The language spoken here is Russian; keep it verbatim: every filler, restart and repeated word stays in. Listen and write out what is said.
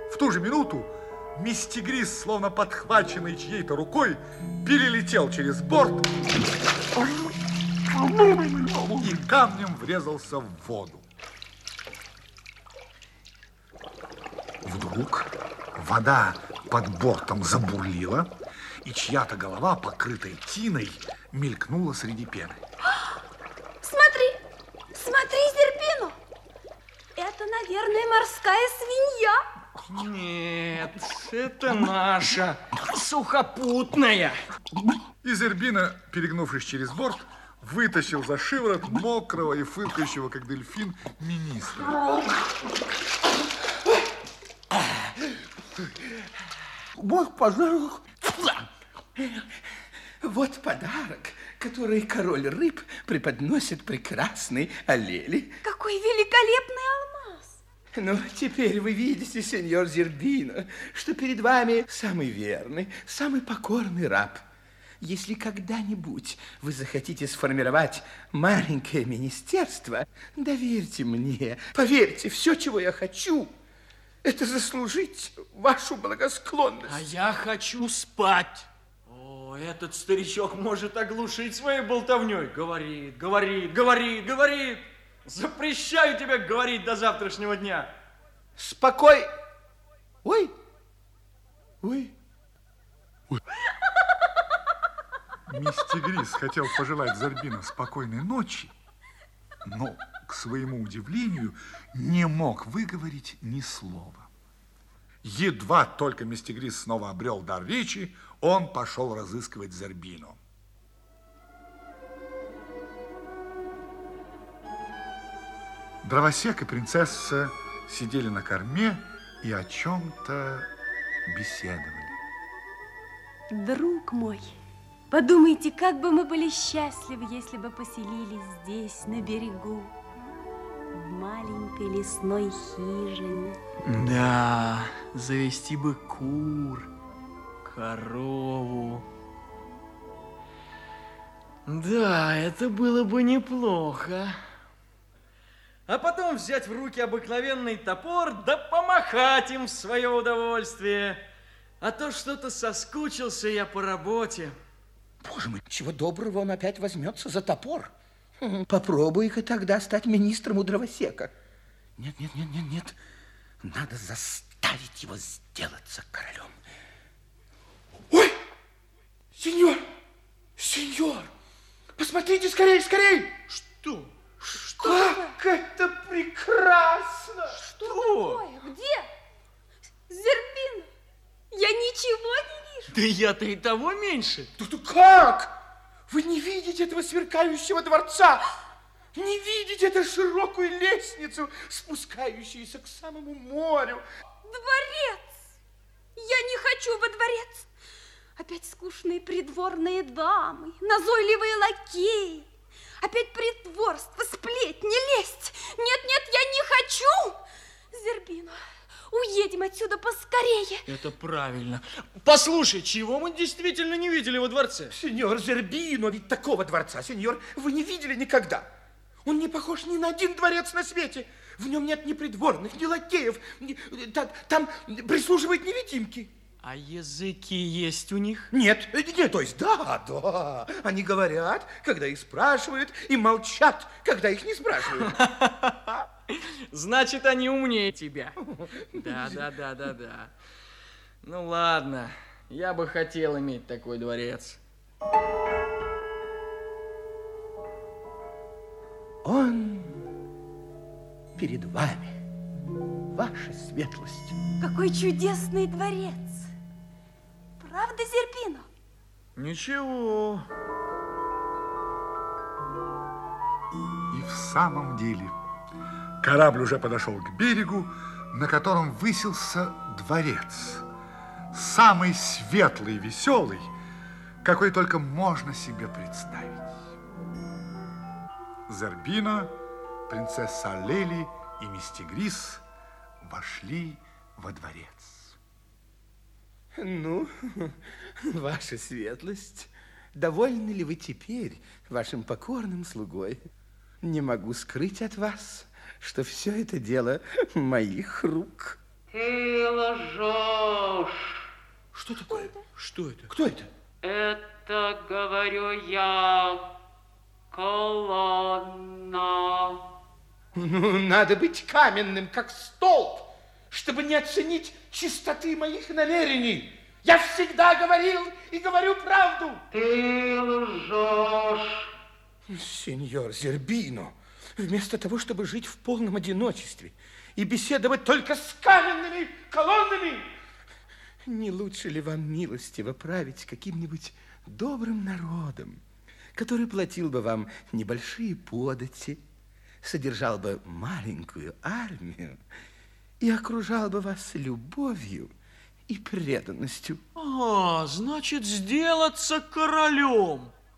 В ту же минуту Мистигрис, словно подхваченный чьей-то рукой, перелетел через борт и камнем врезался в воду. Вдруг вода под бортом забурлила, и чья-то голова, покрытая тиной, мелькнула среди пены. Смотри, смотри, Зербино! Это, наверное, морская свинья. Нет, это наша сухопутная. И Зербино, перегнувшись через борт, вытащил за шиворот мокрого и фыркающего, как дельфин, министра. Бог пожалуй. Вот подарок, который король рыб преподносит прекрасной Алеле. Какой великолепный алмаз! Ну, теперь вы видите, сеньор Зербино, что перед вами самый верный, самый покорный раб. Если когда-нибудь вы захотите сформировать маленькое министерство, доверьте мне, поверьте, все, чего я хочу, это заслужить вашу благосклонность. А я хочу спать. О, этот старичок может оглушить своей болтовней. Говорит, говорит, говорит, говорит. Запрещаю тебе говорить до завтрашнего дня. Спокой. Ой. Ой. Ой. Мистигрис хотел пожелать Зербино спокойной ночи, но, к своему удивлению, не мог выговорить ни слова. Едва только Мистигрис снова обрел дар речи, он пошел разыскивать Зербино. Дровосек и принцесса сидели на корме и о чем-то беседовали. Друг мой, подумайте, как бы мы были счастливы, если бы поселились здесь, на берегу, в маленькой лесной хижине. Да, завести бы кур, корову. Да, это было бы неплохо. А потом взять в руки обыкновенный топор, да помахать им в свое удовольствие. А то что-то соскучился я по работе. Боже мой, чего доброго он опять возьмется за топор. Попробуй-ка тогда стать министром у дровосека. Нет, нет, нет, нет, нет. Надо заставить его сделаться королем. Ой, сеньор, сеньор, посмотрите скорее, скорее. Что? Что? Как это прекрасно! Что такое? Где? Зербино, я ничего не вижу. Да я-то и того меньше. Тут как? Вы не видите этого сверкающего дворца? Не видите эту широкую лестницу, спускающуюся к самому морю? Дворец! Я не хочу во дворец. Опять скучные придворные дамы, назойливые лакеи. Опять притворство, сплетни, лесть. Нет, нет, я не хочу. Зербино, уедем отсюда поскорее. Это правильно. Послушай, чего мы действительно не видели во дворце? Сеньор Зербино, ведь такого дворца, сеньор, вы не видели никогда. Он не похож ни на один дворец на свете. В нем нет ни придворных, ни лакеев. Ни, там, там прислуживают невидимки. А языки есть у них? Нет, нет, то есть да, да. Они говорят, когда их спрашивают, и молчат, когда их не спрашивают. Значит, они умнее тебя. Да, да, да, да, да. Ну ладно, я бы хотел иметь такой дворец. Он перед вами, ваша светлость. Какой чудесный дворец. Правда, Зербино? Ничего. И в самом деле корабль уже подошел к берегу, на котором высился дворец. Самый светлый и веселый, какой только можно себе представить. Зербино, принцесса Алели и Мистигрис вошли во дворец. Ну, ваша светлость, довольны ли вы теперь вашим покорным слугой? Не могу скрыть от вас, что все это дело моих рук. Ты лжешь. Что такое? Что это? Кто это? Это, говорю я, колонна. Ну, надо быть каменным, как столб, чтобы не оценить чистоты моих намерений. Я всегда говорил и говорю правду. Ты лжешь. Сеньор Зербино, вместо того, чтобы жить в полном одиночестве и беседовать только с каменными колоннами, не лучше ли вам милостиво править каким-нибудь добрым народом, который платил бы вам небольшие подати, содержал бы маленькую армию и окружал бы вас любовью и преданностью? А, значит, сделаться королем.